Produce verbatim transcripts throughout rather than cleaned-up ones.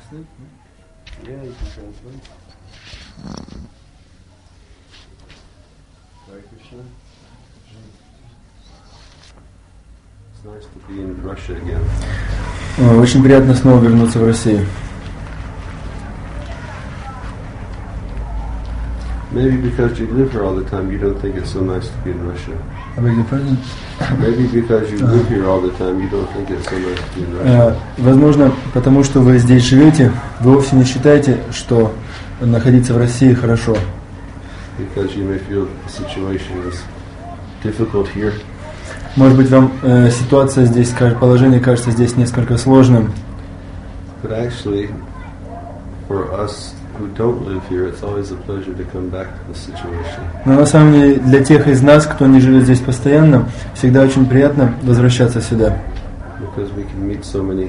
translate? Yeah, you can translate. Hare Krishna. It's nice to be in Russia again. Очень приятно снова вернуться в Россию. Maybe because you live here all the time, you don't think it's so nice to be in Russia. I beg your pardon? Maybe because you live here all the time, you don't think it's so nice to be in Russia. Возможно, потому что вы здесь живете, вы вовсе не считаете, что находиться в России хорошо. Because you may feel the situation is difficult here. Может быть, вам э, ситуация здесь, положение кажется здесь несколько сложным. But actually, for us who don't live here, it's always a pleasure to come back to the situation. Но на самом деле для тех из нас, кто не живет здесь постоянно, всегда очень приятно возвращаться сюда. Because we can meet so many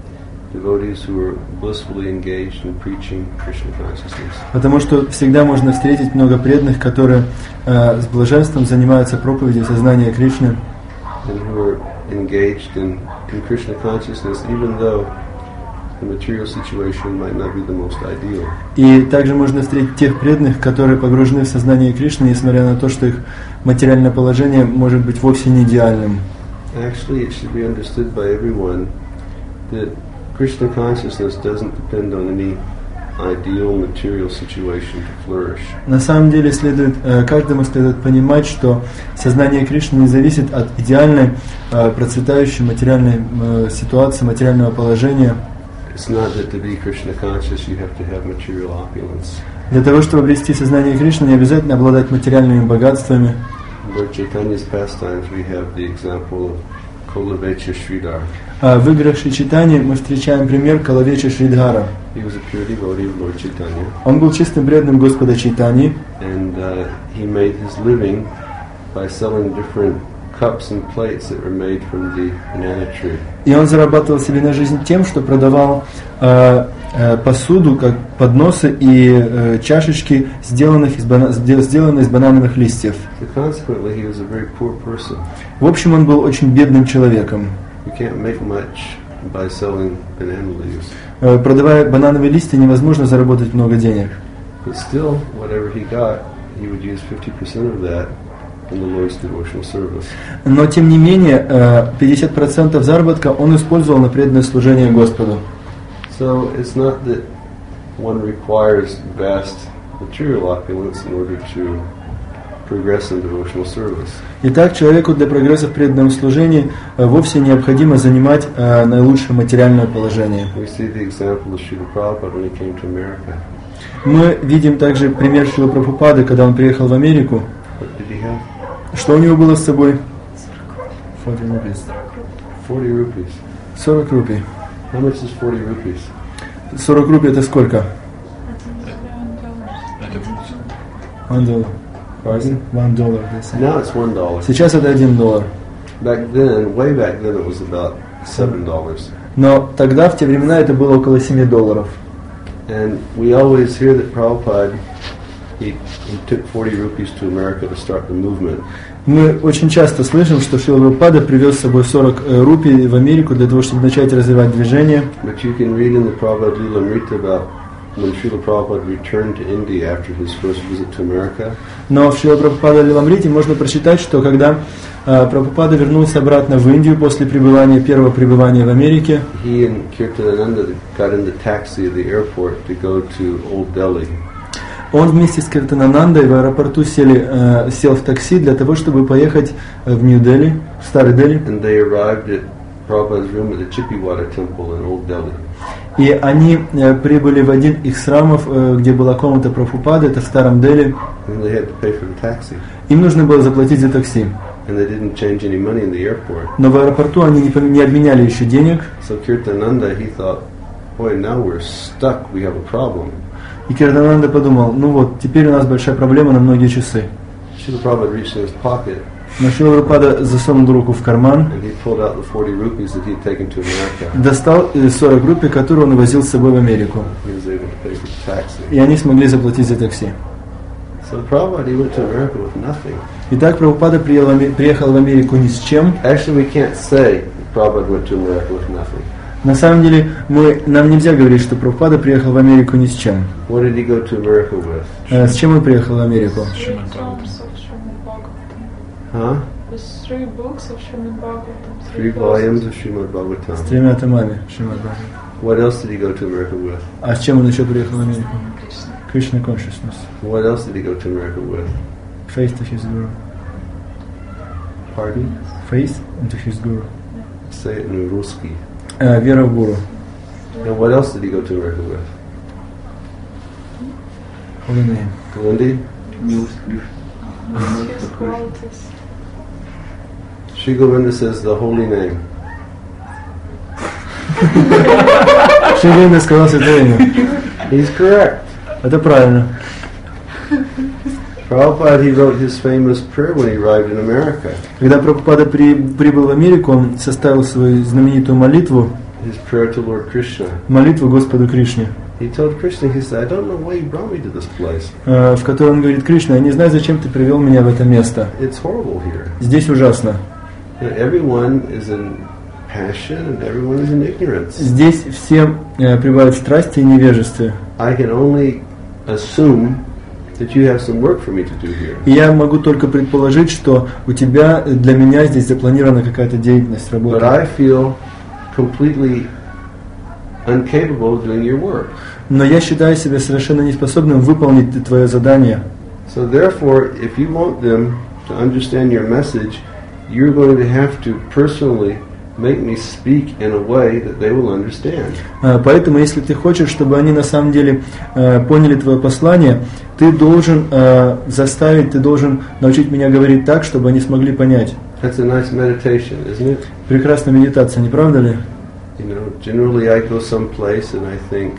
devotees who are blissfully engaged in preaching Krishna consciousness. Потому что всегда можно встретить много преданных, которые э, с блаженством занимаются проповедью сознания Кришны. And who are engaged in, in Krishna consciousness, even though the material situation might not be the most ideal. И также можно встретить тех преданных, которые погружены в сознание Кришны, несмотря на то, что их материальное положение может быть вовсе не идеальным. Actually, it should be understood by everyone that Krishna consciousness doesn't depend on any ideal material situation to flourish. На самом деле следует, каждому следует понимать, что сознание Кришны не зависит от идеальной, процветающей материальной ситуации, материального положения. It's not that to be Krishna conscious you have to have material opulence. Для того, чтобы обрести сознание Кришны, не обязательно обладать материальными богатствами. In Lord Chaitanya's pastimes we have the example of Kolavecha Sridhar. В играх Шри Чайтаньи мы встречаем пример Калавеча Шридхара. He was a pure devotee of Lord Chaitanya. Он был чистым преданным Господа Чайтаньи. And uh, he made his living by selling different cups and plates that were made from the banana tree. И он зарабатывал себе на жизнь тем, что продавал э, э, посуду, как подносы и э, чашечки, сделанных из бана- сделанные из банановых листьев. So consequently, he was a very poor person. В общем, он был очень бедным человеком. You can't make much by selling banana leaves. Э, продавая банановые листья, невозможно заработать много денег. But still, whatever he got, he would use fifty percent of that in the Lord's devotional service. Но тем не менее, пятьдесят процентов заработка он использовал на преданное служение Господу. So it's not that one requires vast material opulence in order to progress in devotional service. Итак, человеку для прогресса в преданном служении вовсе необходимо занимать наилучшее материальное положение. We see the example of Srila Prabhupada when he came to America. Мы видим также пример Шрилы Прабхупады, когда он приехал в Америку. What did he have? Что у него было с собой? сорок рупий. Forty rupees. сорок рупий. How much is forty rupees? сорок рупий это сколько? One dollar. Pardon? One dollar. Now it's one dollar. Сейчас это один доллар. Back then, way back then, it was about seven dollars. Но тогда, в те времена, это было около семи долларов. And we always hear that Prabhupada, he, he took forty rupees to America to start the movement. Мы очень часто слышим, что Шрила Прабхупада привез с собой сорок рупий в Америку для того, чтобы начать развивать движение. But you can read in the Prabhupada Lilamrita about when Srila Prabhupada returned to India after his first visit to America. Но в Шрила Прабхупада Лиламрите можно прочитать, что когда э, Прабхупада вернулся обратно в Индию после пребывания, первого пребывания в Америке, He and Kirtanananda got in the taxi at the airport to go to Old Delhi. он вместе с Киртананандой в аэропорту сели, э, сел в такси для того, чтобы поехать в Нью-Дели, в Старый Дели. And they arrived at Prabhupada's room at the Chippiwada temple in Old Delhi. И они э, прибыли в один из храмов, э, где была комната Прабхупады, это в Старом Дели. And they had to pay for the taxi. Им нужно было заплатить за такси. And they didn't change any money in the airport. Но в аэропорту они не, не обменяли еще денег. So Kirtananda, he thought, boy, now we're stuck, we have a problem. И Киртананда подумал, ну вот, теперь у нас большая проблема на многие часы. Srila Prabhupada reached in his pocket Но Шрила Прабхупада засунул руку в карман, and he pulled out the forty rupees that he had taken to America. достал сорок рупий, которые он возил с собой в Америку. He was able to pay for the taxi. И они смогли заплатить за такси. So Prabhupada, he went to America with nothing. Итак, Прабхупада приехал, приехал в Америку ни с чем. Actually, we can't say Prabhupada went to America with nothing. На самом деле, мы, нам нельзя говорить, что Прабхупада приехал в Америку ни с чем. What did he go to America with? Э, С чем он приехал в Америку? Three tomes of Srimad Bhagavatam. Huh? With three books of Srimad Bhagavatam. Three volumes of Srimad С Bhagavatam. тремя томами Шримад Бхагаватам. What else did he go to America with? А с чем он еще приехал в Америку? Krishna. Krishna Consciousness. What else did he go to America with? Faith to his Guru. Pardon? Faith into his Guru. Say it in Ruski. Э, Вера в Гуру. And what else did he go to America with? Holy name. Kalindi? His qualities. Sri Govinda says the holy name. Шри Гуру сказал святое имя. He's correct. Это правильно. Prabhupada, he wrote his famous prayer when he arrived in America. Когда Прабхупада при, прибыл в Америку, он составил свою знаменитую молитву, His prayer to Lord Krishna. молитву Господу Кришне, He told Krishna, he said, I don't know why you brought me to this place. э, в которой он говорит: Кришна, я не знаю, зачем ты привел меня в это место. It's horrible here. Здесь ужасно. You know, everyone is in passion and everyone is in ignorance. Здесь все э, пребывают в страсти и невежестве. I can only assume that you have some work for me to do here. И я могу только предположить, что у тебя для меня здесь запланирована какая-то деятельность, But работа. I feel completely incapable of doing your work. Но я считаю себя совершенно неспособным выполнить твое задание. So therefore, if you want them to understand your message, you're going to have to personally make me speak in a way that they will understand. Э, Поэтому, если ты хочешь, чтобы они на самом деле э, поняли твое послание, ты должен э, заставить, ты должен научить меня говорить так, чтобы они смогли понять. That's a nice meditation, isn't it? Прекрасная медитация, не правда ли? You know, generally I go someplace and I think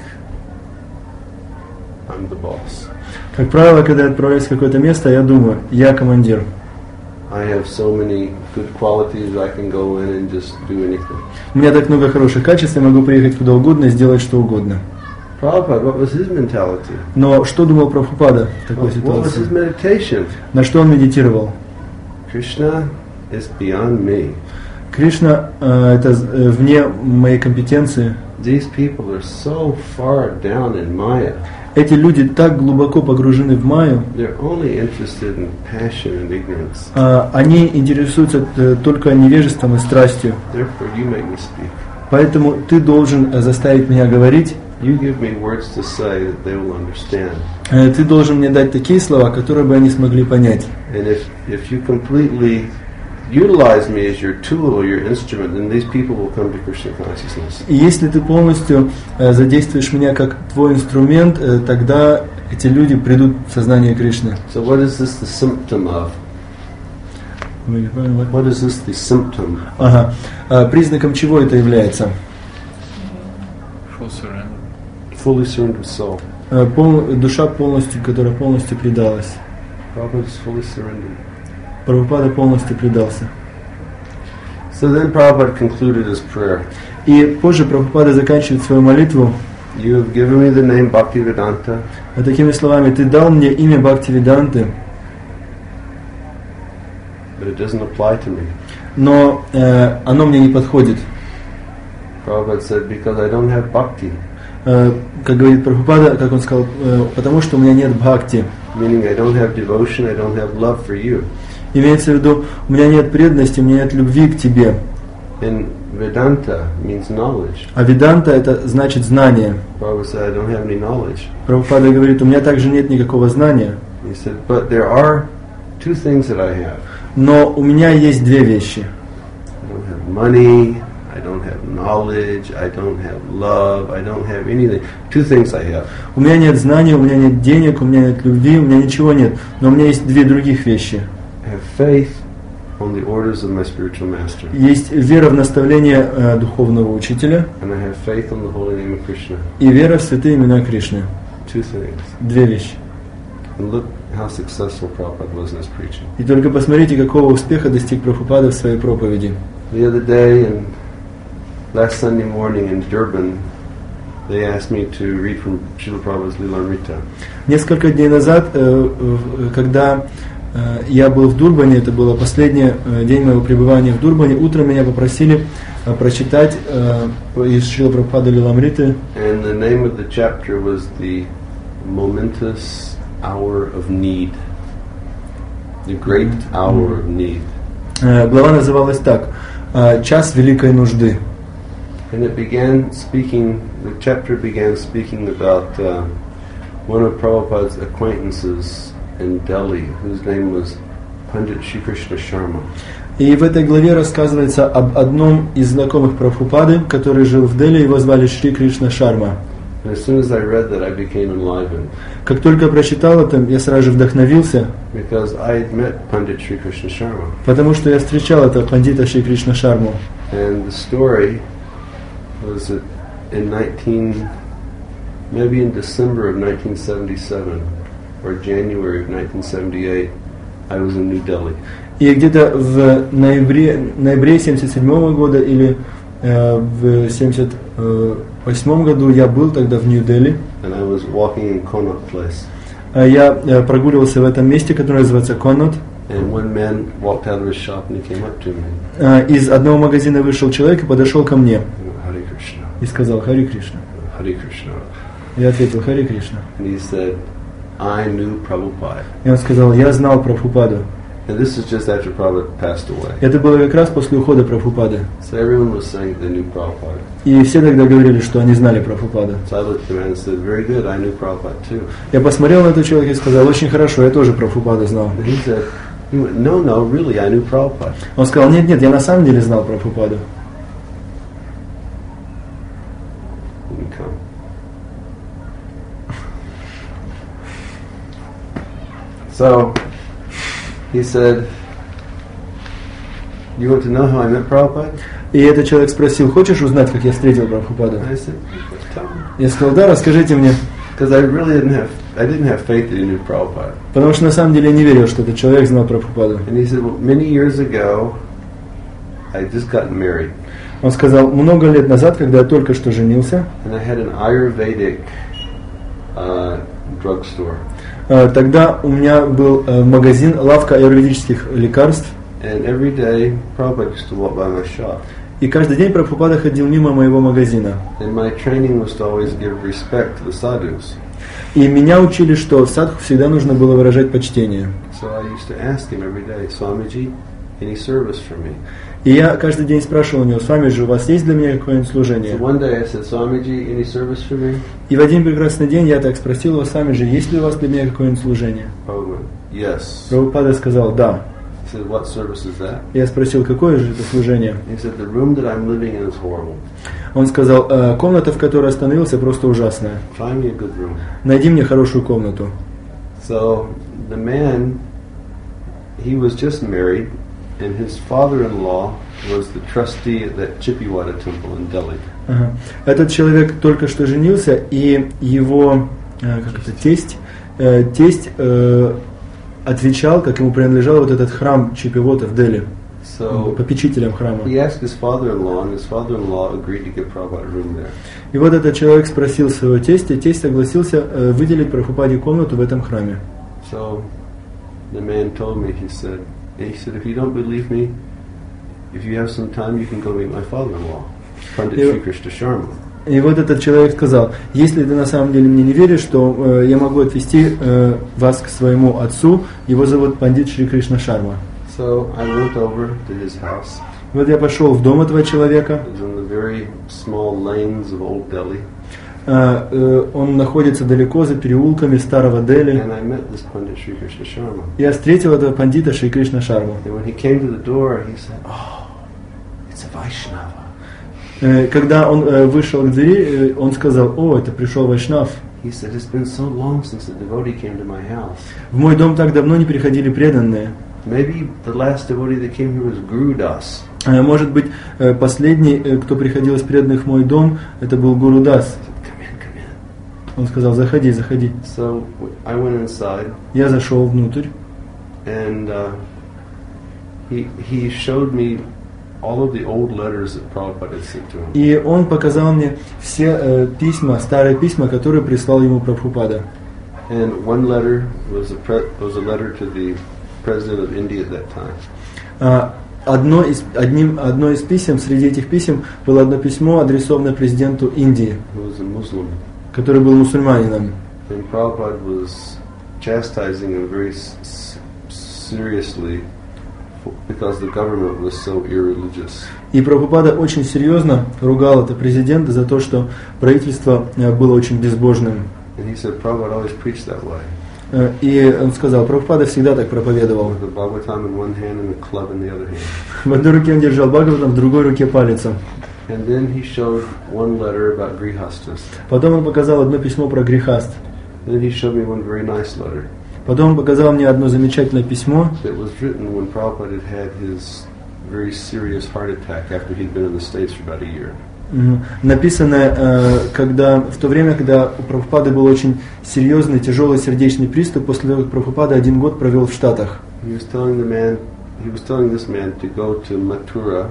I'm the boss. Как правило, когда я отправляюсь в какое-то место, я думаю: я командир. I have so many good qualities, I can go in and just do anything. У меня так много хороших качеств, я могу приехать куда угодно и сделать что угодно. Prabhupada, what was his mentality? Но что думал Прабхупада в такой What, what was his ситуации? meditation? На что он медитировал? Krishna is beyond me. Кришна э, это э, вне моей компетенции. These people are so far down in Maya. Эти люди так глубоко погружены в майю, They're only interested in passion and ignorance. э, они интересуются э, только невежеством и страстью. Therefore, you make me speak. Поэтому ты должен э, заставить меня говорить, You give me words to say that they will understand. э, ты должен мне дать такие слова, которые бы они смогли понять. And if, if you completely utilize me as your tool or your instrument, then these people will come to Krishna consciousness. И если ты полностью э, задействуешь меня как твой инструмент, э, тогда эти люди придут в сознание Кришны. So what is this the symptom of? What is this the symptom? Ага. А признаком чего это является? Full surrender. Fully surrendered soul. Э, пол- душа полностью, которая полностью предалась. Prabhupada is fully surrendered. Прабхупада полностью предался. So then Prabhupada concluded his prayer. И позже Прабхупада заканчивает свою молитву You have given me the name Bhaktivedanta, вот такими словами: «Ты дал мне имя Бхактивиданты, but it doesn't apply to me. но э, оно мне не подходит». Prabhupada said, because I don't have bhakti, Э, как говорит Прабхупада, как он сказал, э, потому что у меня нет бхакти. meaning I don't have devotion, I don't have love for you. Имеется в виду, у меня нет преданности, у меня нет любви к тебе. And Vedanta means knowledge. А веданта — это значит знание. Prabhupada said, I don't have any knowledge. Prabhupada говорит: у меня также нет никакого знания, He said, but there are two things that I have. но у меня есть две вещи. I don't have money, I don't have knowledge, I don't have love, I don't have anything. Two things I have. У меня нет знаний, у меня нет денег, у меня нет любви, у меня ничего нет. Но у меня есть две других вещи. I have faith on the orders of my spiritual master. Есть вера в наставление э, духовного учителя And I have faith on the holy name of Krishna. и вера в святые имена Кришны. Two things. Две вещи. And look how successful Prabhupada was in his preaching. И только посмотрите, какого успеха достиг Прабхупада в своей проповеди. The other day, and last Sunday morning in Durban, they asked me to read from Srila Prabhupada's Lilamrita. Несколько дней назад, э, э, когда э, я был в Дурбане, это был последний э, день моего пребывания в Дурбане. Утром меня попросили э, прочитать э, из Шрила Прабхупады Лиламриты. And the name of the chapter was the momentous hour of need. The great hour of need. Э, глава называлась так: э, «Час великой нужды». And it began speaking, the chapter began speaking about uh, one of Prabhupada's acquaintances in Delhi, whose name was Pandit Shri Krishna Sharma. И в этой главе рассказывается об одном из знакомых Прабхупады, который жил в Дели, его звали Шри Кришна Шарма. And as soon as I read that, I became enlivened. Как только я прочитал это, я сразу же вдохновился, Because I had met Pandit Shri Krishna Sharma. потому что я встречал этого пандита Шри Кришна Шарму. And the story was that in nineteen, maybe in December of nineteen seventy-seven or January of nineteen seventy-eight, I was in New Delhi. И где-то в ноябре, ноябре семьдесят седьмого года или э, в семьдесят восьмом году я был тогда в Нью-Дели. And I was walking in Connaught Place. Я э, прогуливался в этом месте, которое называется Коннот. And one man walked out of his shop and he came up to me. Э, из одного магазина вышел человек и подошел ко мне Hare Krishna. и сказал: «Хари Кришна». Hare Krishna. Я ответил: «Хари Кришна». And he said, I knew Prabhupada. И он сказал: «Я знал Прабхупаду». And this is just after Prabhupada passed away. Это было как раз после ухода Прабхупады. So everyone was saying they knew Prabhupada. И все тогда говорили, что они знали Прабхупаду. So I looked at the man and said, very good, I knew Prabhupada too. Я посмотрел на этого человека и сказал: «Очень хорошо, я тоже Прабхупаду знал». And he said, he went, no, no, really, I knew Prabhupada. Он сказал: «Нет, нет, я на самом деле знал Прабхупаду». He didn't come. So he said, you want to know how I met Prabhupada? И этот человек спросил: «Хочешь узнать, как я встретил Прабхупаду?» And I said, tell me. Я сказал: «Да, расскажите мне». Because I really didn't have, I didn't have faith that he knew Prabhupada. Потому что на самом деле я не верил, что этот человек знал Прабхупаду. And he said, well, many years ago, I had just gotten married. Он сказал: «Много лет назад, когда я только что женился, And I had an Ayurvedic uh, drugstore. э, тогда у меня был э, магазин, лавка аюрведических лекарств, And every day, Prabhupada used to walk by my shop. и каждый день Прабхупада ходил мимо моего магазина. And my training was to always give respect to the sadhus. И меня учили, что в садху всегда нужно было выражать почтение. So I used to ask him every day, Swamiji, any service for me? И я каждый день спрашивал у него: «С вами же у вас есть для меня какое-нибудь служение?» So one day I said, Swamiji, any service for me? И в один прекрасный день я так спросил его: «С вами же есть ли у вас для меня какое-нибудь служение?» Prabhupada went, yes. Прабхупада сказал: «Да». He said, what service is that? Я спросил: «Какое же это служение?» He said, the room that I'm living in is horrible. Он сказал: «Э, комната, в которой я остановился, просто ужасная. Find me a good room. Найди мне хорошую комнату». So the man, he was just married, and his father-in-law was the trustee at that Chippiwada temple in Delhi. Ага. Этот человек только что женился, и его э, как это, тесть, э, тесть э, отвечал, как ему принадлежал вот этот храм Чиппивота в Дели, So попечителем храма. he asked his father-in-law, and his father-in-law agreed to give Prabhupada a room there. И вот этот человек спросил своего тестя, тесть согласился э, выделить Прабхупаде комнату в этом храме. So the man told me, he said, he said, if you don't believe me, if you have some time, you can go meet my father-in-law, Pandit Yeah. Shri Krishna Sharma. И вот этот человек сказал: «Если ты на самом деле мне не веришь, то э, я могу отвести э, вас к своему отцу, его зовут Пандит Шри Кришна Шарма». So I went over to his house. Вот я пошел в дом этого человека. It was in the very small lanes of Old Delhi. Э, э, он находится далеко за переулками старого Дели. And I met this Pandit Shri Krishna Sharma. Я встретил этого пандита Шри Кришна Шарму. And when he came to the door, he said, oh, it's a Vaishnava. Э, Когда он э, вышел к двери, э, он сказал: «О, это пришел Вайшнав. He said, it's been so long since a devotee came to my house. В мой дом так давно не приходили преданные. Maybe the last devotee that came here was Guru Das. Э, Может быть, э, последний, э, кто приходил из преданных в мой дом, это был Гуру Дас». I said, come in, come in. Он сказал: «Заходи, заходи». So I went inside, Я зашел внутрь. and uh, he he showed me all of the old letters that Prabhupada had sent to him. И он показал мне все э, письма, старые письма, которые прислал ему Прабхупада. And one letter was a pre- was a letter to the president of India at that time. А, Одно из, одним, одно из писем, среди этих писем было одно письмо, адресованное президенту Индии, Who was a Muslim. который был мусульманином. And Prabhupada was chastising him very s- seriously for, because the government was so irreligious. И Прабхупада очень серьезно ругал это президента за то, что правительство э, было очень безбожным. And he said Prabhupada always preached that way. Э, И он сказал, Прабхупада всегда так проповедовал. With the Bhagavatam in one hand and a club in the other hand. В одной руке он держал Бхагаватам, в другой руке палицу. And then he showed one letter about grihastas. Потом он показал одно письмо про грехаст. Then he showed me one very nice letter. Потом он показал мне одно замечательное письмо, It was written when Prabhupada had had his very serious heart attack after he'd been in the States for about a year. мгм, написанное, э, когда, в то время, когда у Прабхупады был очень серьезный, тяжелый сердечный приступ, после того, как Прабхупада один год провел в Штатах. He was telling the man, he was telling this man to go to Mathura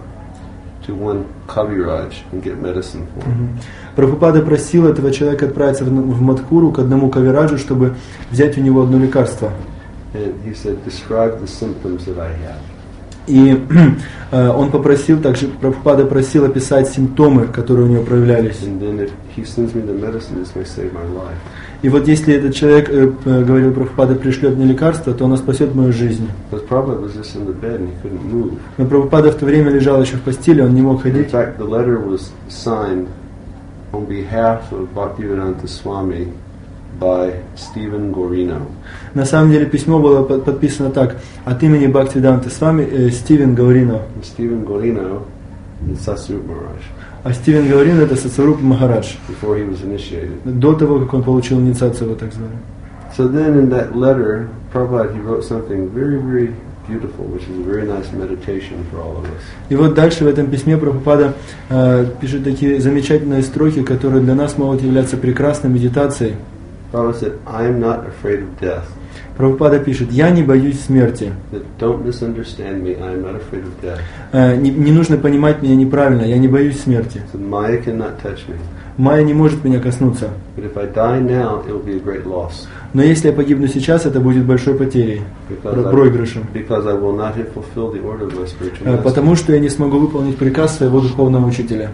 to one Kaviraj and get medicine for him. Мгм. Прабхупада просил этого человека отправиться в, в Мадхуру к одному кавираджу, чтобы взять у него одно лекарство. And he said, describe the symptoms that I have. И э, он попросил, также Прабхупада просил описать симптомы, которые у него проявлялись. And then if he sends me the medicine, this may save my life. И вот если этот человек, э, э, говорил Прабхупада, пришлет мне лекарство, то оно спасет мою жизнь. Because Prabhupada was just in the bed and he couldn't move. Но Прабхупада в то время лежал еще в постели, он не мог In ходить. fact, the letter was signed on behalf of Bhaktivedanta Swami by Stephen Gorino. На самом деле письмо было под- подписано так: от имени Бхактивиданты с вами э, Стивен Гаурино. And Stephen Gorino is Satsvarup Maharaj А Стивен Гаурино — это Сатсварупа Махарадж, before he was initiated. до того, как он получил инициацию, его так звали. So then in that letter, Prabhupada, he wrote something very, very beautiful, which is a very nice meditation for all of us. И вот дальше в этом письме Прабхупада э, пишет такие замечательные строки, которые для нас могут являться прекрасной медитацией. Prabhupada said, I am not afraid of death. Прабхупада пишет: «Я не боюсь смерти». That don't misunderstand me, I am not afraid of death. Э, не, не нужно понимать меня неправильно, я не боюсь смерти. So Maya cannot touch me. Майя не может меня коснуться. But if I die now, it will be a great loss. Но если я погибну сейчас, это будет большой потерей, Because про- I, проигрышем. because I will not have fulfilled the order of my spiritual Э, master. Потому что я не смогу выполнить приказ своего духовного учителя.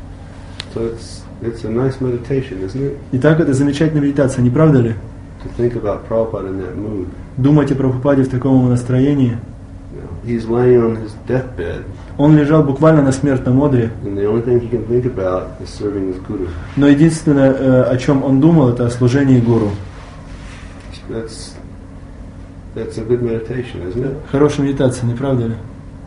So it's it's a nice meditation, isn't it? Итак, это замечательная медитация, не правда ли? To think about Prabhupada in that mood. Думать о Прабхупаде в таком настроении. You know, he's laying on his deathbed, Он лежал буквально на смертном одре, and the only thing he can think about is serving his guru. но единственное, э, о чем он думал, это о служении гуру. That's that's a good meditation, isn't it? Хорошая медитация, не правда ли?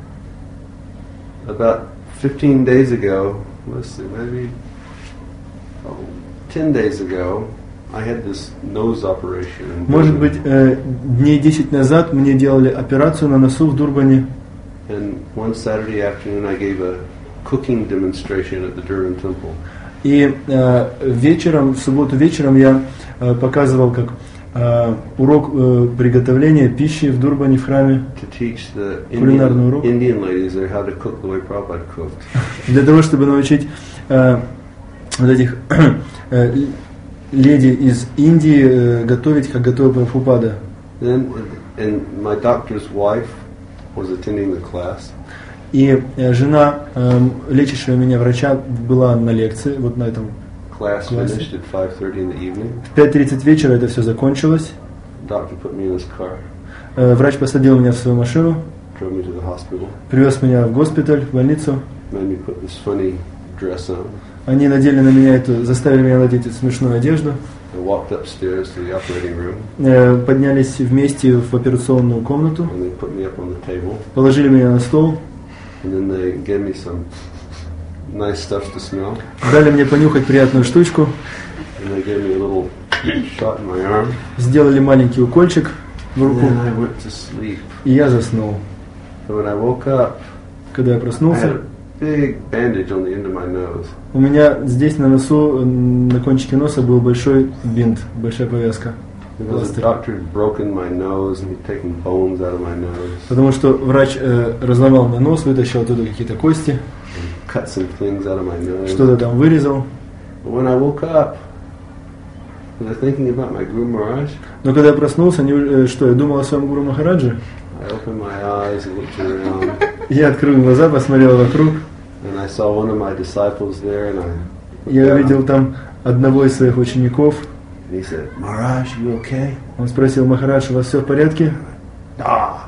About fifteen days ago, let's see, maybe oh, ten days ago, I had this nose operation. in Может Durban. быть, э, дней десять назад мне делали операцию на носу в Дурбане. And one Saturday afternoon, I gave a cooking demonstration at the Durban temple. И э, вечером, в субботу вечером я э, показывал как э, урок э, приготовления пищи в Дурбане, в храме, To teach the Кулинарный Indian, урок. Indian ladies there how to cook the way Prabhupada cooked. для того, чтобы научить э, вот этих э, леди из Индии э, готовить, как готовил Прабхупада. Then, and my doctor's wife was attending the class. И э, жена э, лечащего меня врача была на лекции, вот на этом. Class Class. finished at five thirty in the evening. В пять тридцать вечера это все закончилось. Doctor put me in his car, Э, врач посадил меня в свою машину, drove me to the hospital, привез меня в госпиталь, в больницу. made me put this funny dress on. Они надели на меня эту, заставили меня надеть эту смешную одежду. I walked upstairs to the operating room, Э, поднялись вместе в операционную комнату, and they put me up on the table, положили меня на стол, and then they gave me some nice stuff to smell, дали мне понюхать приятную штучку, and they gave me a little shot in my arm, сделали маленький укольчик в and руку, then I went to sleep. и я заснул. So when I woke up, Когда я I had проснулся, a big bandage on the end of my nose. у меня здесь на носу, м, на кончике носа был большой бинт, большая повязка. Because the Пластырь. doctor had broken my nose and he'd taken bones out of my nose Потому что врач э, разломал мне нос, вытащил оттуда какие-то кости, and cut some things out of my nose. что-то там вырезал. But when I woke up, was I thinking about my Guru Maharaj? Но когда я проснулся, не, э, что, я думал о своем Гуру Махараджи? I opened my eyes and looked around, Я открыл глаза, посмотрел вокруг. and I saw one of my disciples there, and I looked Я down, увидел там одного из своих учеников. and he said, "Maharaj, you okay?" Он спросил: Махарадж, у вас все в порядке? Ah.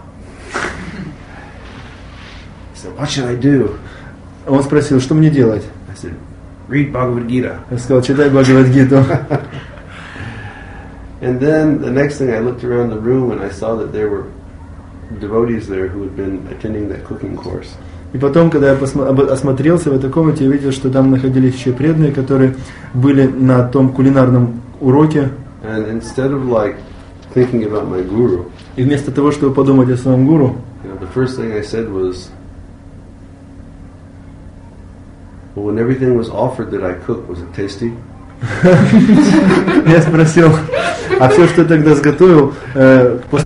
He said, "What should I do?" Он спросил, что мне делать? I said, "Read Bhagavad Gita." Я сказал: читай Бхагавад-гиту. And then the next thing, I looked around the room and I saw that there were devotees there who had been attending that cooking course. И потом, когда я посмо- об- осмотрелся в этой комнате, я видел, что там находились еще преданные, которые были на том кулинарном уроке. And instead of like thinking about my guru, И вместо того, чтобы подумать о своем гуру, you know, the first thing I said was, well, when everything was offered that I cooked, was it tasty? я спросил, а все, что я тогда сготовил, э, после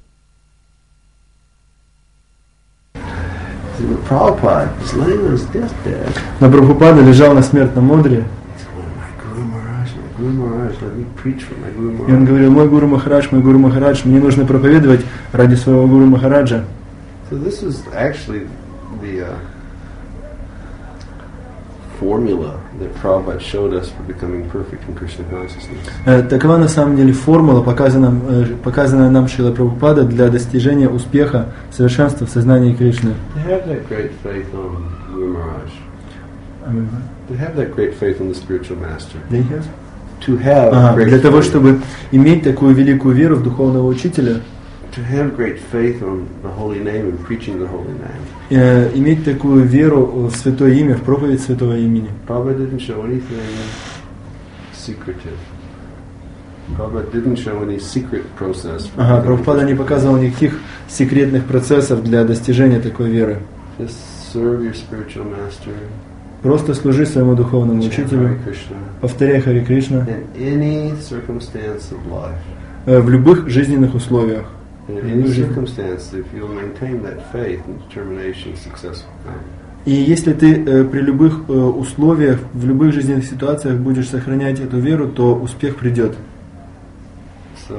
He said, Prabhupada is laying on his deathbed. на Прабхупада лежал на смертном одре, He said, oh, my Guru Maharaj, my Guru Maharaj, let me preach for my Guru и он Maharaj. говорил: мой гуру Махарадж, мой гуру Махарадж, мне нужно проповедовать ради своего гуру Махараджа. So this is actually the uh, formula that Prabhupada showed us for becoming perfect in Krishna consciousness. Э, Такова на самом деле формула, показанная, э, показанная нам Шрила Прабхупада для достижения успеха, совершенства в сознании Кришны. To have that great faith on Guru Maharaj, to have that great faith in the spiritual master, to have Ага, great для того, faith, чтобы иметь такую великую веру в духовного учителя, to have great faith on the holy name and preaching the holy name. э, иметь такую веру в святое имя, в проповедь святого имени. Prabhupada didn't show anything secretive. Prabhupada didn't show any secret process. for Ага, becoming Прабхупада не perfect. показывал никаких секретных процессов для достижения такой веры. Just serve your spiritual master, Просто служи своему духовному chant учителю, Hare Krishna, повторяй Харе Кришна in any circumstance of life. э, в любых жизненных условиях. And in any circumstance, if you'll maintain that faith and determination, success will come. И если ты э, при любых э, условиях, в любых жизненных ситуациях будешь сохранять эту веру, то успех придет. So,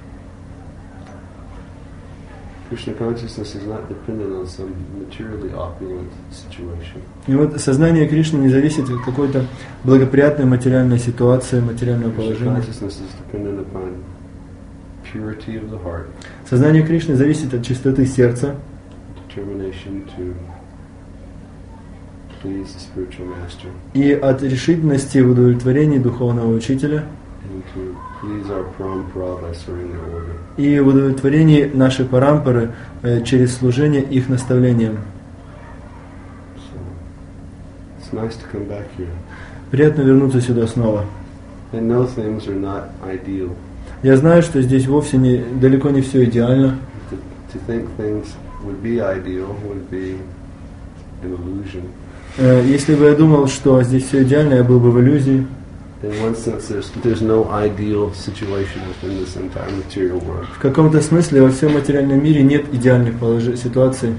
Krishna consciousness is not dependent on some materially opulent situation. И вот сознание Кришны не зависит от какой-то благоприятной материальной ситуации, материального Krishna положения. consciousness is dependent upon purity of the heart, Сознание Кришны зависит от чистоты сердца, determination to please the spiritual master, и от решительности в удовлетворении духовного учителя, and to please our parampara by serving their order. и в удовлетворении нашей парампары э, через служение их наставлениям. So, it's nice to come back here. Приятно вернуться сюда снова. I know things are not ideal. Я знаю, что здесь вовсе не, далеко не все идеально. To, to think things would be ideal would be an illusion. Э, Если бы я думал, что здесь все идеально, я был бы в иллюзии. In one sense, there's, there's no ideal situation within this entire material world. В каком-то смысле во всем материальном мире нет идеальных положи- ситуаций.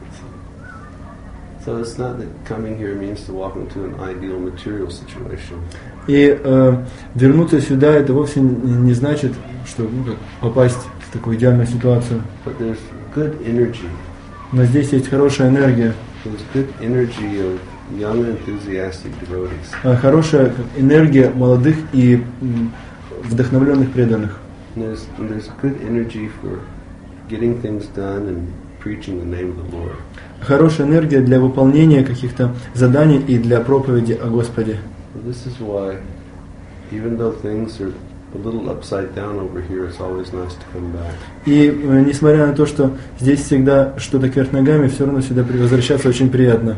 So it's not that coming here means to walk into an ideal material situation. И э, вернуться сюда, это вовсе не значит, что ну, как, попасть в такую идеальную ситуацию. But there's good energy. Но здесь есть хорошая энергия, There's good energy of young enthusiastic devotees. э, хорошая как, энергия молодых и м, вдохновленных преданных. And there's, and there's good energy for getting things done and preaching the name of the Lord. Хорошая энергия для выполнения каких-то заданий и для проповеди о Господе. So this is why, even though things are a little upside down over here, it's always nice to come back. И э, несмотря на то, что здесь всегда что-то кверх ногами, все равно сюда при- возвращаться очень приятно.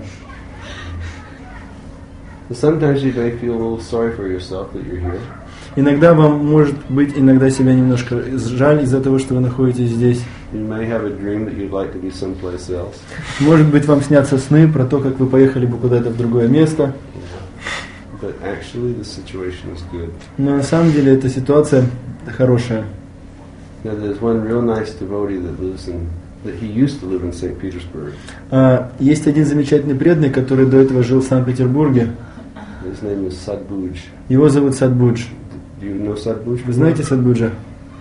And sometimes you may feel a little sorry for yourself that you're here. Иногда вам может быть иногда себя немножко жаль из-за того, что вы находитесь здесь. You may have a dream that you'd like to be someplace else. Может быть, вам снятся сны про то, как вы поехали бы куда-то в другое место. But actually, the situation is good. Но на самом деле эта ситуация хорошая. Now, there's one real nice devotee that lives in, that he used to live in Saint Petersburg. А, есть один замечательный преданный, который до этого жил в Санкт-Петербурге. His name is Sadbuj. Его зовут Садбудж. Do you know Sadbuj? Вы знаете Садбуджа?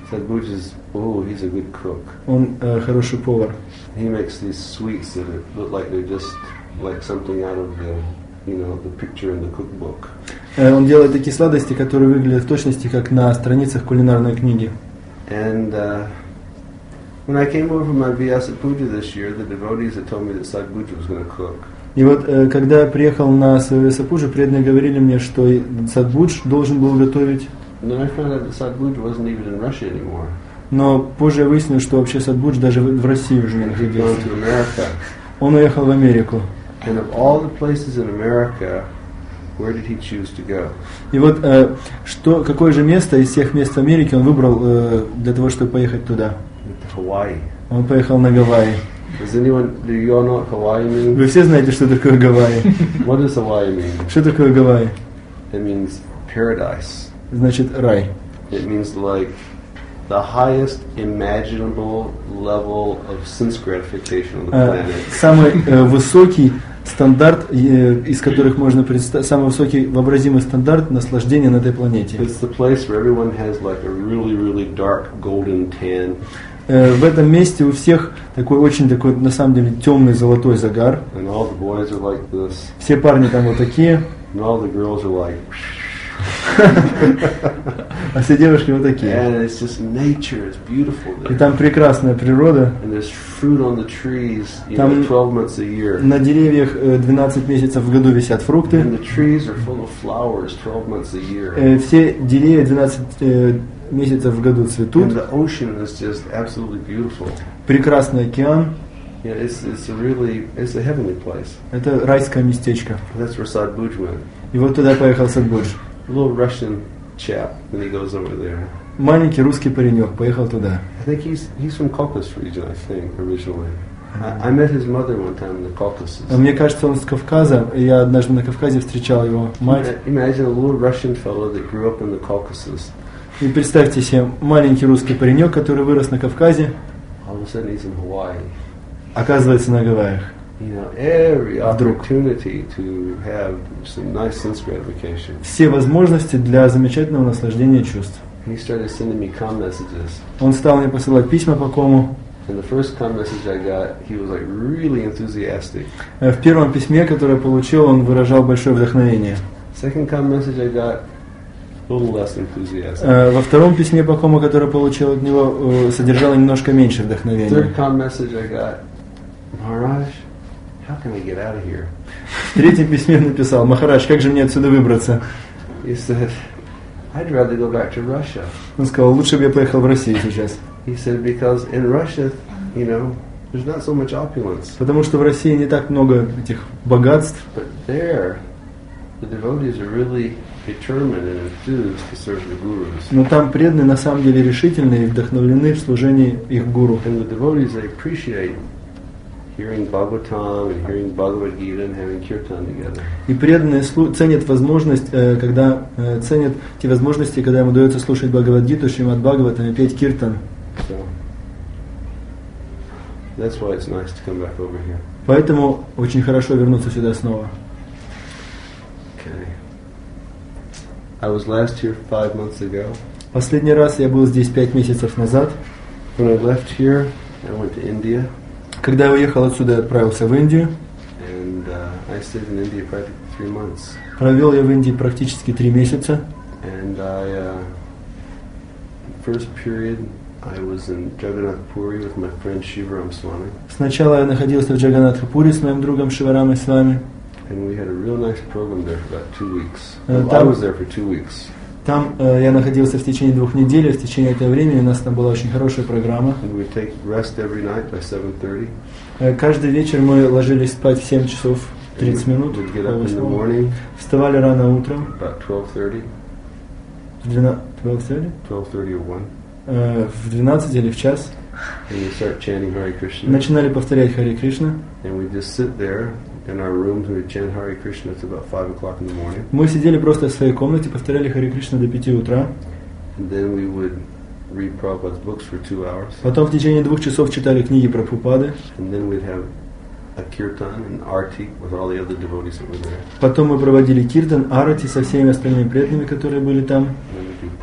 Sadhguru is, oh, he's a good cook. Он э, хороший повар. He makes these sweets that are, look like they're just like something out of the, you know, the picture in the cookbook. Э, он делает такие сладости, которые выглядят в точности как на страницах кулинарной книги. And uh, when I came over from my Vyasa Puja this year, the devotees had told me that Sadhguru was going to cook. И вот, э, когда я приехал на свою Вьясапуджу, преданные говорили мне, что Садбудж должен был готовить. And then I found out that Sadhguru wasn't even in Russia anymore. Но позже я выяснил, что вообще Садбудж даже в, в России уже не And he'd находился. gone to America. Он уехал в Америку. And of all the places in America, where did he choose to go? И вот, э, что, какое же место из всех мест в Америке он выбрал э, для того, чтобы поехать туда? To Hawaii. Он поехал на Гавайи. Does anyone, do you all know what Hawaii means? Вы все знаете, что такое Гавайи? What does Hawaii mean? Что такое Гавайи? It means paradise. Значит, рай. It means like the highest imaginable level of sense gratification on the Э, planet. самый э, высокий стандарт, э, из которых можно представить, самый высокий вообразимый стандарт наслаждения на этой планете. It's the place where everyone has like a really, really dark golden tan, Э, в этом месте у всех такой очень такой, на самом деле, темный золотой загар. and all the boys are like this, Все парни там вот такие, and all the girls are like, а все девушки вот такие. and it's just nature, it's beautiful И there. там прекрасная природа. And there's fruit on the trees, you Там- know, twelve months a year. На деревьях э, двенадцать месяцев в году висят фрукты. And the trees are full of flowers twelve months a year. Э, Все деревья двенадцать э, месяцев в году And цветут. the ocean is just absolutely beautiful. Прекрасный океан. Yeah, it's it's a really it's a heavenly place. Это райское местечко. That's where Sadhguru went. И вот туда поехал Садбудж. A little Russian chap, and he goes over there. Маленький русский паренек поехал туда. I think he's he's from Caucasus region, I think, originally. I, I met his mother one time in the Caucasus. А мне кажется, он с Кавказа. И я однажды на Кавказе встречал его мать. Imagine a little Russian fellow that grew up in the Caucasus. И представьте себе, маленький русский паренек, который вырос на Кавказе, All of a sudden he's in Hawaii. оказывается на Гавайях. You know, every Вдруг. opportunity to have some nice sense gratification. Все возможности для замечательного наслаждения чувств. And he started sending me com messages. Он стал мне посылать письма по кому. And the first com message I got, he was like really enthusiastic. Э, В первом письме, которое я получил, он выражал большое вдохновение. Second com message I got, a little less enthusiastic. Э, Во втором письме по кому, которое я получил от него, э, содержало немножко меньше вдохновения. Third com message I got, Maharaj, how can I get out of here? В третьем письме он написал: «Махарадж, как же мне отсюда выбраться?» He said, I'd rather go back to Russia. Он сказал: «Лучше бы я поехал в Россию сейчас». He said, because in Russia, you know, there's not so much opulence. Потому что в России не так много этих богатств. But there, the devotees are really determined and enthused to serve the gurus. Но там преданные на самом деле решительны и вдохновлены в служении их гуру. And the devotees, they appreciate hearing Bhagavatam and hearing Bhagavad Gita and having kirtan together. И преданные слу- ценят возможность, э, когда э, ценят те возможности, когда ему удается слушать Бхагавад-гиту, Шримад Бхагаватам и петь киртан. So that's why it's nice to come back over here. Поэтому очень хорошо вернуться сюда снова. Okay. I was last here five months ago. Последний раз я был здесь пять месяцев назад. When I left here, I went to India, Когда я уехал отсюда, я отправился в Индию. and uh, I stayed in India practically three months. Провел я в Индии практически три месяца. And I, uh, first period, I was in Jagannath Puri with my friend Shivaram Swami, Сначала я находился в Джаганатхапуре с моим другом Шиварамой с вами. and we had a real nice program there for about two weeks. Uh, Well, I там- was there for two weeks, Там э, я находился в течение двух недель, и в течение этого времени у нас там была очень хорошая программа. and we'd take rest every night by seven thirty. Э, каждый вечер мы ложились спать в семь часов тридцать минут, We'd get пол up in the восьмого. morning Вставали рано утром, about twelve thirty, в двенадцать, двенадцать или? twelve thirty or one, Э, в двенадцать или в час, and we start chanting Hare Krishna. начинали повторять Харе Кришна. And we just sit there in our rooms and we chant Hare Krishna till about five o'clock in the morning. Мы сидели просто в своей комнате, повторяли Харе Кришна до пяти утра. And then we would read Prabhupada's books for two hours. Потом в течение двух часов читали книги про Прабхупады. And then we'd have a kirtan and arti with all the other devotees that were there. Потом мы проводили киртан, арати со всеми остальными преданными, которые были там. And then we'd do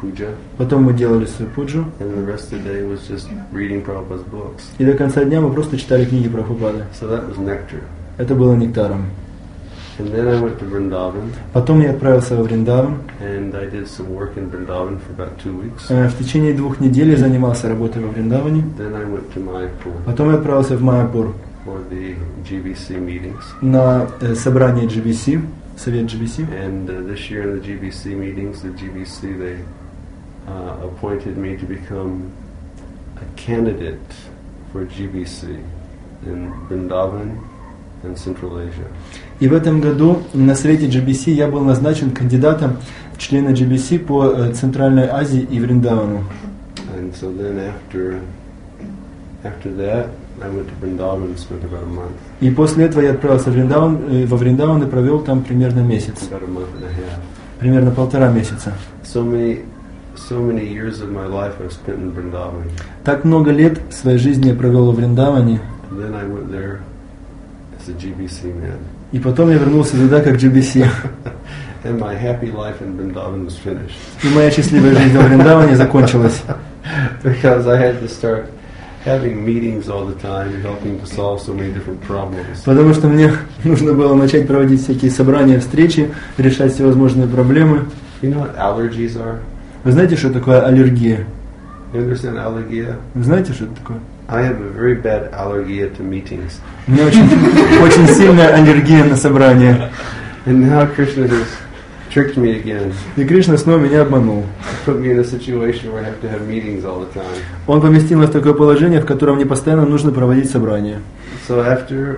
puja, Потом мы делали свою пуджу. and the rest of the day was just reading Prabhupada's books. И до конца дня мы просто читали книги Прабхупады. So that was nectar. Это было нектаром. And then I went to Vrindavan, Потом я отправился во Вриндаван. and I did some work in Vrindavan for about two weeks. Э, В течение двух недель я занимался работой во Вриндаване. Then I went to Mayapur Потом я отправился в Майяпур for the G B C meetings. на э, собрание джи би си, совет джи би си. And uh, this year in the G B C meetings, the G B C, they uh, appointed me to become a candidate for G B C in Vrindavan and Central Asia. И в этом году на совете джи би си я был назначен кандидатом в члены джи би си по э, Центральной Азии и Вриндавану. And so then after after that, I went to Vrindavan and spent about a month, И после этого я отправился в Вриндаван, э, во Вриндаван и провел там примерно месяц, about a month and a half. примерно полтора месяца. So many, so many years of my life I've spent in Vrindavan. Так много лет своей жизни я провел во Вриндаване, And then I went there as a G B C man. и потом я вернулся туда как джи би си. And my happy life in Vrindavan was finished. И моя счастливая жизнь во Вриндаване закончилась. Because I had to start having meetings all the time, helping to solve so many different problems. Потому что мне нужно было начать проводить всякие собрания, встречи, решать всевозможные проблемы. You know what allergies are? Вы знаете, что такое аллергия? You understand allergia? Вы знаете, что это такое? I have a very bad allergia to meetings. У меня очень, очень сильная аллергия на собрания. And now Krishna has tricked me again. И Кришна снова меня обманул. Put me in a situation where I have to have meetings all the time. Он поместил меня в такое положение, в котором мне постоянно нужно проводить собрания. So after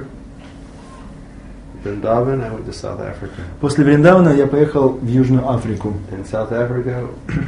Vrindavan, I went to South Africa. После Вриндавана я поехал в Южную Африку. In South Africa,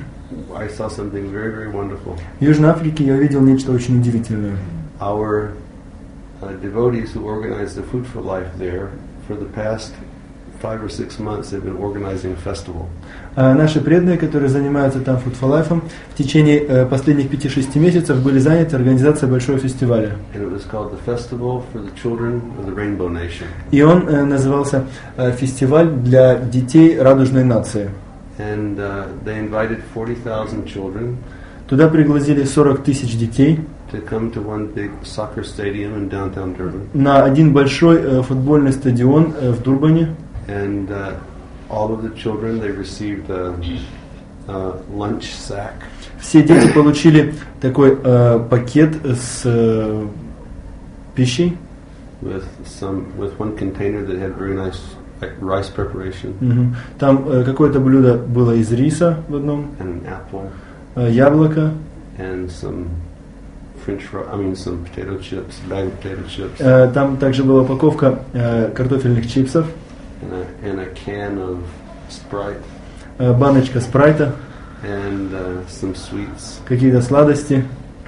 I saw something very, very wonderful. В Южной Африке я увидел нечто очень удивительное. Our uh, devotees who organize the Food for Life there, for the past five or six months, they've been organizing a festival. А наши преданные, которые занимаются там Food for Life, в течение э, последних пяти-шести месяцев были заняты организацией большого фестиваля. And it was called the Festival for the Children of the Rainbow Nation. И он э, назывался э, «Фестиваль для детей радужной нации». And uh, they invited forty thousand children Туда пригласили сорок тысяч детей to come to one big soccer stadium in downtown Durban. на один большой э, футбольный стадион э, в Дурбане. And uh, all of the children, they received a, a lunch sack. Все дети получили такой э, пакет с э, пищей. With some, with one container that had very nice like, rice preparation Мгм. Там э, какое-то блюдо было из риса в одном, and an apple э, яблоко, and some French fry, I mean some potato chips, bag of potato chips, э, там также была упаковка э, картофельных чипсов, and a, and a can of Sprite э, баночка спрайта, and uh, some sweets. какие-то сладости.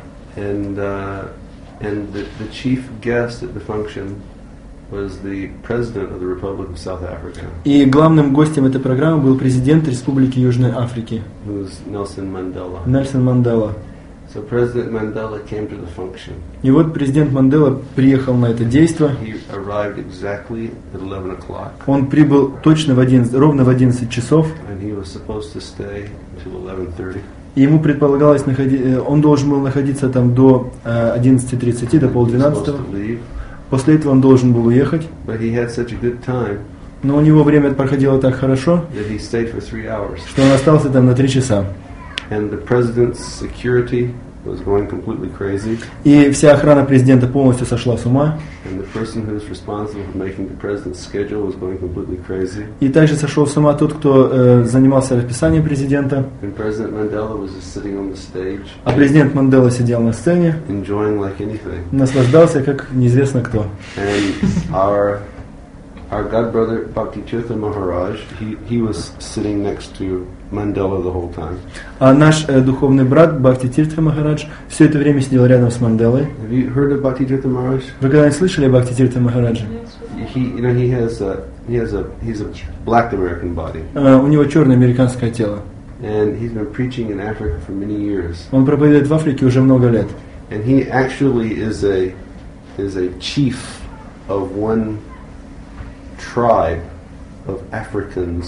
And uh, and the, the chief guest at the function was the president of the Republic of South Africa, И главным гостем этой программы был президент Республики Южной Африки, who's Nelson Mandela. Нельсон Мандела. So President Mandela came to the function. И вот президент Мандела приехал на это действо. He arrived exactly at eleven o'clock, Он прибыл точно в одиннадцать, ровно в одиннадцать часов. and he was supposed to stay until eleven thirty. И ему предполагалось находиться, он должен был находиться там до э, одиннадцати тридцати, до полдвенадцатого. После этого он должен был уехать. But he had such a good time Но у него время проходило так хорошо, that he stayed for three hours. что он остался там на три часа. And the president's security was going completely crazy. И вся охрана президента полностью сошла с ума. And the person who was responsible for making the president's schedule was going completely crazy. И также сошел с ума тот, кто э, занимался расписанием президента. And President Mandela was just sitting on the stage, А президент Мандела сидел на сцене, enjoying like anything. наслаждался, как неизвестно кто. And our our godbrother Bhakti Tirtha Maharaj, he, he was sitting next to Mandela the whole time. А наш э, духовный брат Бхакти Тиртха Махарадж все это время сидел рядом с Манделой. Have you heard of Bhakti Tirtha Maharaj? Вы когда-нибудь слышали о Бхакти Тиртха Махараджа? He, you know, he has a he has a he's a black American body, Э, у него черное американское тело. and he's been preaching in Africa for many years. Он проповедует в Африке уже много лет. And he actually is a is a chief of one tribe of Africans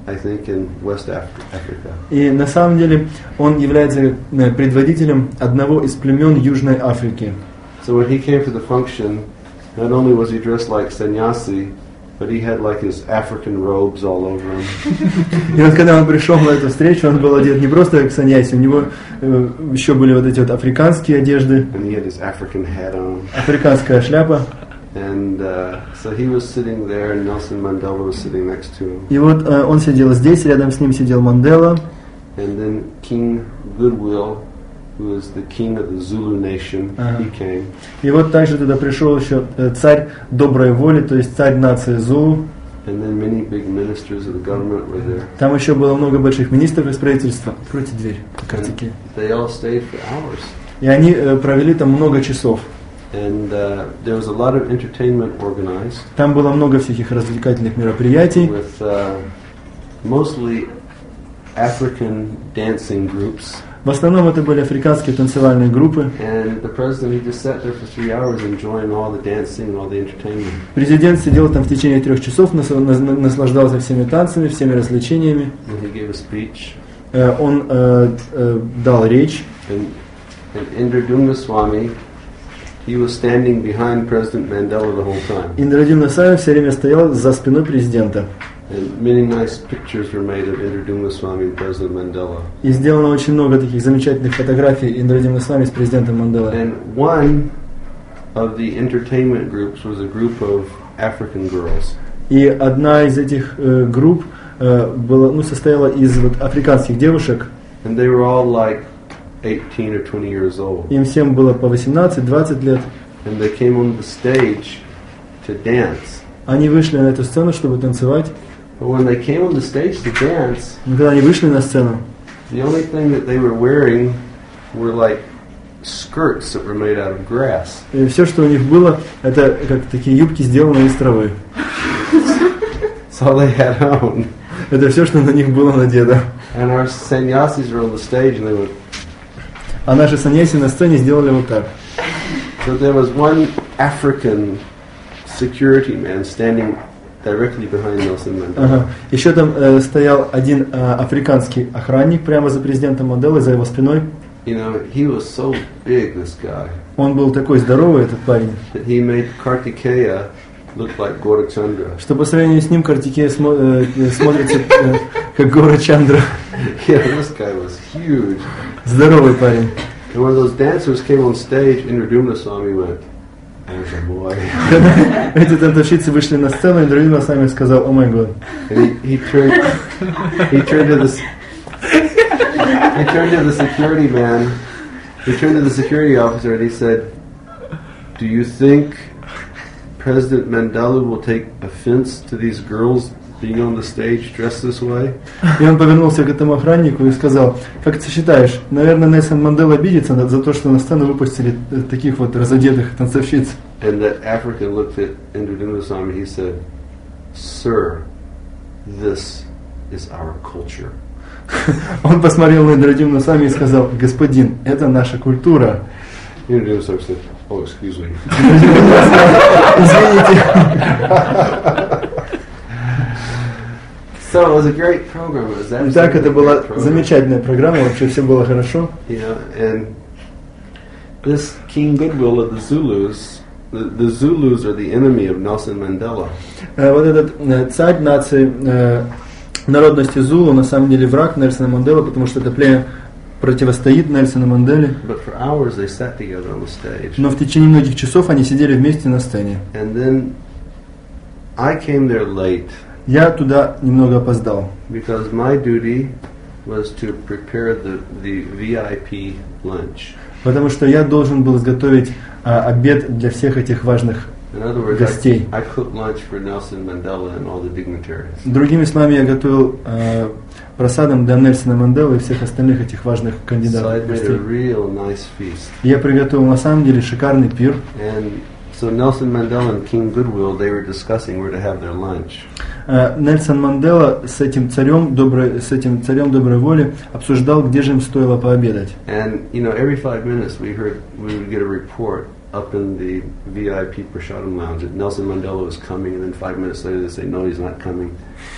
I think, in West Af- Africa. И на самом деле он является э, предводителем одного из племен Южной Африки. So when he came to the function, not only was he dressed like sannyasi, but he had like his African robes all over him. И вот когда он пришел на эту встречу, он был одет не просто как саньяси, у него э, еще были вот эти вот африканские одежды, And he had his African hat on. африканская шляпа. And uh, so he was sitting there, and Nelson Mandela was sitting next to him. И вот э, он сидел здесь, рядом с ним сидел Мандела. And then King Goodwill, who was the king of the Zulu nation, Uh-huh. he came. И вот также туда пришел еще э, царь доброй воли, то есть царь нации Зулу. And then many big ministers of the government were there. Там еще было много больших министров из правительства. Откройте дверь по картике. They all stayed for hours. И они э, провели там много часов. And uh, there was a lot of entertainment organized Там было много всяких развлекательных мероприятий. with uh, mostly African dancing groups. В основном это были африканские танцевальные группы. And the president, he just sat there for three hours enjoying all the dancing and all the entertainment. Президент сидел там в течение трех часов, нас- нас- наслаждался всеми танцами, всеми развлечениями. And he gave a speech. Э, Он э, э, дал речь. And, and Indra Dumnaswamy, he was standing behind President Mandela the whole time. Индрадим Насаев все время стоял за спиной президента. And many nice pictures were made of Indra Dumnaswamy and President Mandela. И сделано очень много таких замечательных фотографий Индрадим Насаев с президентом Манделой. And one of the entertainment groups was a group of African girls. И одна из этих э, групп э, была, ну, состояла из вот, африканских девушек. And they were all like eighteen or twenty years old. Им всем было по восемнадцать-двадцать лет. And they came on the stage to dance. Они вышли на эту сцену, чтобы танцевать. But when they came on the stage to dance, Но когда они вышли на сцену, the only thing that they were wearing were like skirts that were made out of grass. и все, что у них было, это как такие юбки, сделанные из травы. That's all they had on. Это все, что на них было надето. And our sannyasis were on the stage and they went. А наши саньяси на сцене сделали вот так. So there was one African security man standing directly behind Nelson Mandela. Ага. Еще там э, стоял один э, африканский охранник прямо за президентом Манделой, за его спиной. You know, he was so big, this guy, Он был такой здоровый, этот парень, that he made Kartikeya look like Gaurachandra. что по сравнению с ним Картикея смо- э, смотрится э, как Гора Чандра. Yeah, this guy was huge. Здоровый парень. And when those dancers came on stage, Indra Dumnaswamy went, "There's a boy." Когда эти танцовщицы вышли на сцену, Индрадим Насаев сказал: «О май год». And he, he turned, he turned to this, he turned to the security man, he turned to the security officer and he said, "Do you think President Mandela will take offense to these girls being on the stage dressed this way?" И он повернулся к этому охраннику и сказал: «Как ты считаешь, наверное, Нельсон Мандела обидится на- за то, что на сцену выпустили э, таких вот разодетых танцовщиц?» And that African looked at Indra Dumnaswamy, he said, "Sir, this is our culture." Он посмотрел на Индрадим Насаева и сказал: «Господин, это наша культура». Indra Dumnaswamy said, "Oh, excuse me." Извините. So it was a great program. It was absolutely Итак, это a была great program. замечательная программа, вообще все было хорошо. You know, and this King Goodwill of the Zulus, the, the Zulus are the enemy of Nelson Mandela. Э, Вот этот э, царь нации э, народности Зулу на самом деле враг Нельсона Манделы, потому что это племя противостоит Нельсону Манделе. But for hours they sat together on the stage. Но в течение многих часов они сидели вместе на сцене. And then I came there late Я туда немного опоздал, because my duty was to prepare the, the V I P lunch. потому что я должен был изготовить а, обед для всех этих важных. In other words, Гостей. I, I cooked lunch for Nelson Mandela and all the dignitaries. Другими словами, я готовил а, просадом для Нельсона Манделы и всех остальных этих важных So I кандидатов. made a гостей. real nice feast. Я приготовил на самом деле шикарный пир. And so Nelson Mandela and King Goodwill, they were discussing where to have their lunch. А, Нельсон Мандела с этим царем доброй, с этим царем доброй воли обсуждал, где же им стоило пообедать. And you know, every five minutes we heard we would get a report up in the V I P Prasadam lounge that Nelson Mandela was coming, and then five minutes later they say no, he's not coming.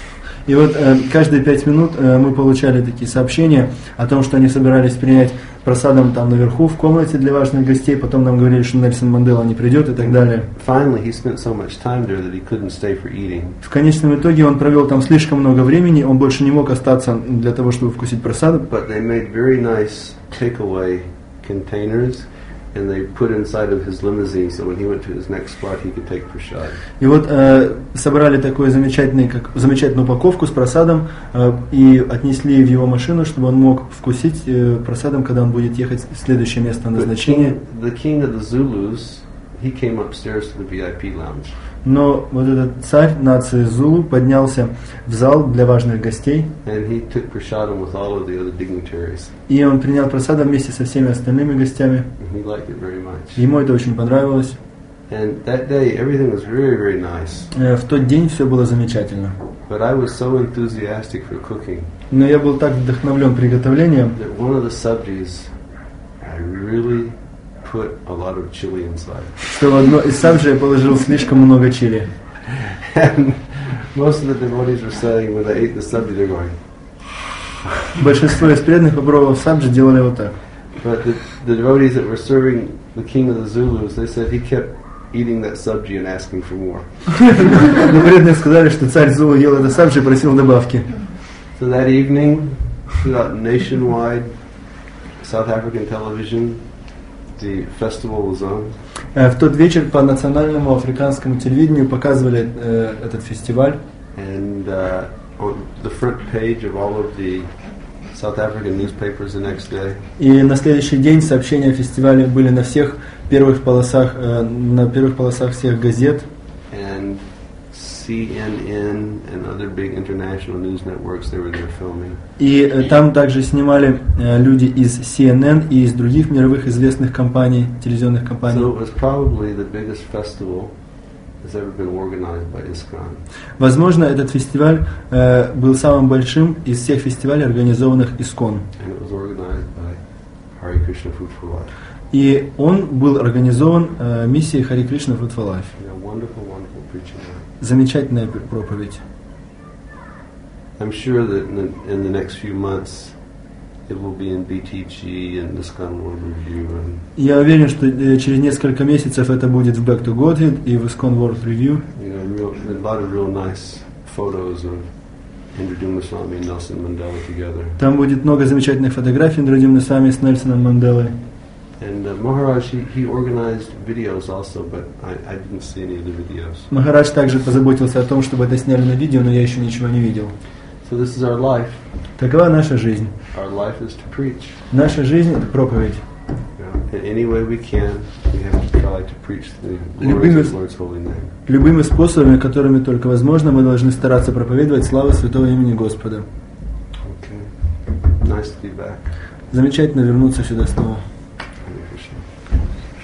И вот э, каждые пять минут э, мы получали такие сообщения о том, что они собирались принять просадом там наверху в комнате для важных гостей, потом нам говорили, что Нельсон Мандела не придет и так далее. Finally, he spent so much time there that he couldn't stay for eating. В конечном итоге он провел там слишком много времени, он больше не мог остаться для того, чтобы вкусить просаду. But they made very nice takeaway containers, and they put inside of his limousine, so when he went to his next spot, he could take prasad. И вот э, собрали такую замечательную, как, замечательную упаковку с просадом э, и отнесли в его машину, чтобы он мог вкусить э, просадом, когда он будет ехать в следующее место назначения. The king, the king of the Zulus, he came upstairs to the ви ай пи lounge. Но вот этот царь нации Зулу поднялся в зал для важных гостей. And he took prasadam with all of the other dignitaries. И он принял просадом вместе со всеми остальными гостями. And he liked it very much. Ему это очень понравилось. And that day, everything was very, very nice. Э, В тот день все было замечательно. But I was so enthusiastic for cooking Но я был так вдохновлен приготовлением, that one of the subjis, I really put a lot of chili inside. что в одно из сабджи я положил слишком много чили. And most of the devotees were saying when they ate the subji, they're going. Большинство из преданных, попробовав сабджи, делали вот так. But the, the devotees that were serving the king of the Zulus, they said he kept eating that subji and asking for more. Но преданные сказали, что царь Зулу ел это сабджи и просил добавки. So that evening, throughout nationwide South African television, the festival was on. Э, В тот вечер по национальному африканскому телевидению показывали э, этот фестиваль. And uh, on the front page of all of the South African newspapers the next day, И на следующий день сообщения о фестивале были на всех первых полосах, э, на первых полосах всех газет. and C N N and other big international news networks, they were there filming. И э, там также снимали э, люди из си эн эн и из других мировых известных компаний, телевизионных компаний. So it was probably the biggest festival that's ever been organized by ISKCON. Возможно, этот фестиваль э, был самым большим из всех фестивалей, организованных ИСКОН. And it was organized by Hare Krishna Food for Life. И он был организован э, миссией Хари Кришна Food for Life. You know, wonderful, wonderful preaching. Замечательная пр- проповедь. I'm sure that in the, in the next few months it will be in B T G and ISKCON World Review. And, Я уверен, что э, через несколько месяцев это будет в Back to Godhead и в ISKCON World Review. you know, real, a lot of real nice photos of Indra Swami and Nelson Mandela together. Там будет много замечательных фотографий Индрадимны Свами с Нельсоном Манделой. And uh, Maharaj, he, he organized videos also, but I, I didn't see any of the videos. Махарадж также позаботился о том, чтобы это сняли на видео, но я еще ничего не видел. So this is our life. Такова наша жизнь. Our life is to preach. Наша жизнь – это проповедь. You know, in any way we can, we have to try to preach the Любыми- glories of the Lord's holy name. Любыми способами, которыми только возможно, мы должны стараться проповедовать славу святого имени Господа. Okay. Nice to be back. Замечательно вернуться сюда снова. Hare Krishna.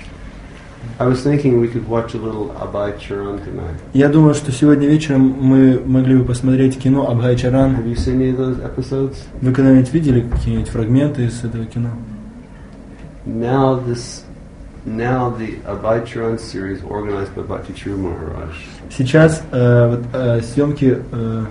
I was thinking we could watch a little Abhay Charan tonight. Я думаю, что сегодня вечером мы могли бы посмотреть кино Абхай Чаран. Have you seen any of those episodes? Вы когда-нибудь видели какие-нибудь фрагменты из этого кино? Now this, now the Abhay Charan series organized by Bhakti Churu Maharaj. Сейчас э, вот, э, съемки э,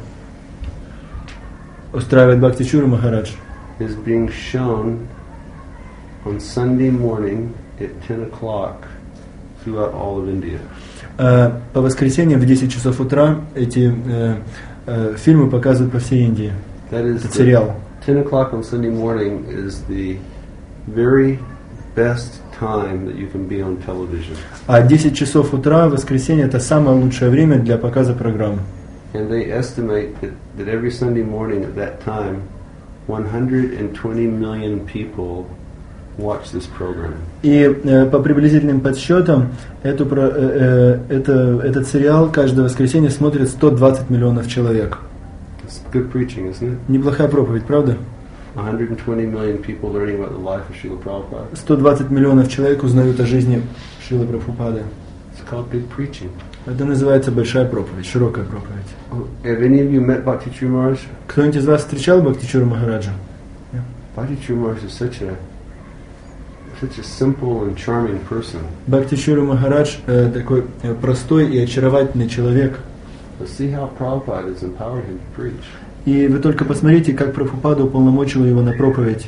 устраивает Бхакти Чура Махарадж. Is being shown on Sunday morning at ten o'clock throughout all of India. Э, По воскресеньям в десять часов утра эти э, э, фильмы показывают по всей Индии. That is Этот the- сериал. ten o'clock on Sunday morning is the very best time that you can be on television. А десять часов утра в воскресенье это самое лучшее время для показа программ. And they estimate that, that every Sunday morning at that time, one hundred twenty million people watch this program. И э, по приблизительным подсчетам эту, про- э, э, это, этот сериал каждое воскресенье смотрит сто двадцать миллионов человек. It's good preaching, isn't it? Неплохая проповедь, правда? one hundred twenty million people learning about the life of Srila Prabhupada. сто двадцать миллионов человек узнают о жизни Шрилы Прабхупады. It's called big preaching. Это называется большая проповедь, широкая проповедь. Have any of you met Bhakti Churu Maharaj? Кто-нибудь из вас встречал Бхакти Чуру Махараджа? Bhakti Churu Maharaj is such a such a simple and charming person. Бхакти Чуру Махарадж э, такой э, простой и очаровательный человек. But see how Prabhupada has empowered him to preach. И вы только посмотрите, как Прабхупада уполномочила его на проповедь.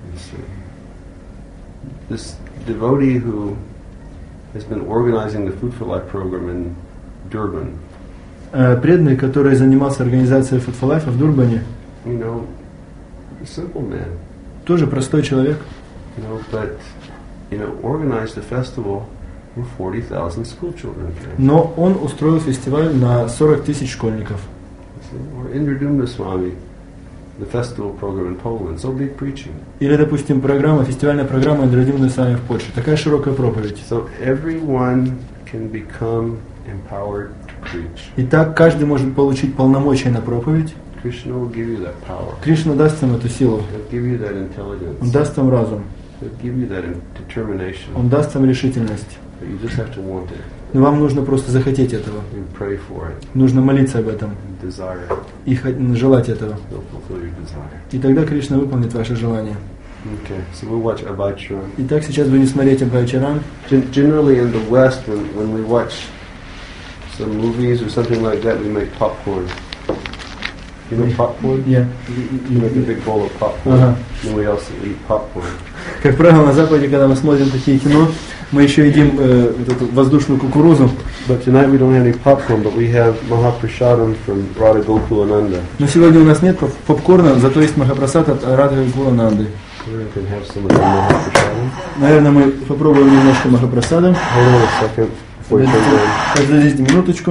This devotee who has been organizing the Food for Life program in Durban. Uh, преданный, который занимался организацией Food for Life в Дурбане, you know, a simple man. Тоже простой человек. You know, but you know, organized a festival where forty thousand school children came. Но он устроил фестиваль на сорок тысяч школьников. Or Indra Swami, the festival program in Poland, so big preaching. Или, допустим, программа, фестивальная программа Индрадимны Свами в Польше. Такая широкая проповедь. So everyone can become empowered to preach. И так каждый может получить полномочия на проповедь. Krishna will give you that power. Кришна даст им эту силу. He'll give you that intelligence. Он даст им разум. He'll give you that determination. Он даст им решительность. But you just have to want it. Но вам нужно просто захотеть этого. And pray for it. Нужно молиться об этом. And desire it. И желать этого. He'll fulfill your desire. И тогда Кришна выполнит ваше желание. Okay, so we'll watch Abhaicharan. Итак, сейчас будем смотреть Абхайчаран. Generally in the West, when, when we watch some movies or something like that, we make popcorn. You know popcorn? Yeah. You make a big bowl of popcorn, Uh-huh. and we also eat popcorn. Как правило, на Западе, когда мы смотрим такие кино, мы еще едим э, вот эту воздушную кукурузу. But tonight we don't have any popcorn, but we have Mahaprasadam from Radha Gokulananda. Но сегодня у нас нет поп- попкорна, зато есть Махапрасад от Рады Гулананды. We can have some of the Mahaprasadam. Наверное, мы попробуем немножко Махапрасада. Hold on a second before you turn down. Подождите минуточку.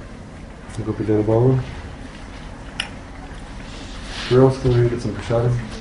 Gopi Dana Bala. Girls, come here and get some prasadam.